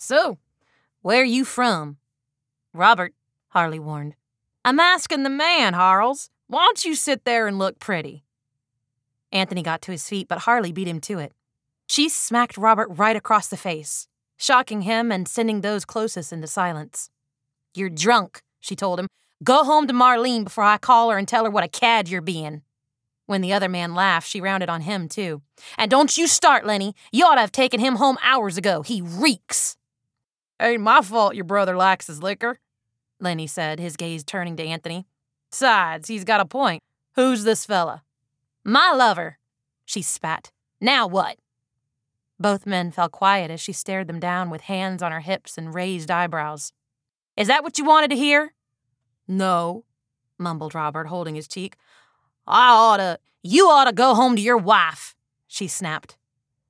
So, where you from? Robert, Harley warned. I'm asking the man, Harles. Why don't you sit there and look pretty? Anthony got to his feet, but Harley beat him to it. She smacked Robert right across the face, shocking him and sending those closest into silence. You're drunk, she told him. Go home to Marlene before I call her and tell her what a cad you're being. When the other man laughed, she rounded on him, too. And don't you start, Lenny. You ought to have taken him home hours ago. He reeks. Ain't my fault your brother likes his liquor, Lenny said, his gaze turning to Anthony. Besides, he's got a point. Who's this fella? My lover, she spat. Now what? Both men fell quiet as she stared them down with hands on her hips and raised eyebrows. Is that what you wanted to hear? No, mumbled Robert, holding his cheek. You ought to go home to your wife, she snapped.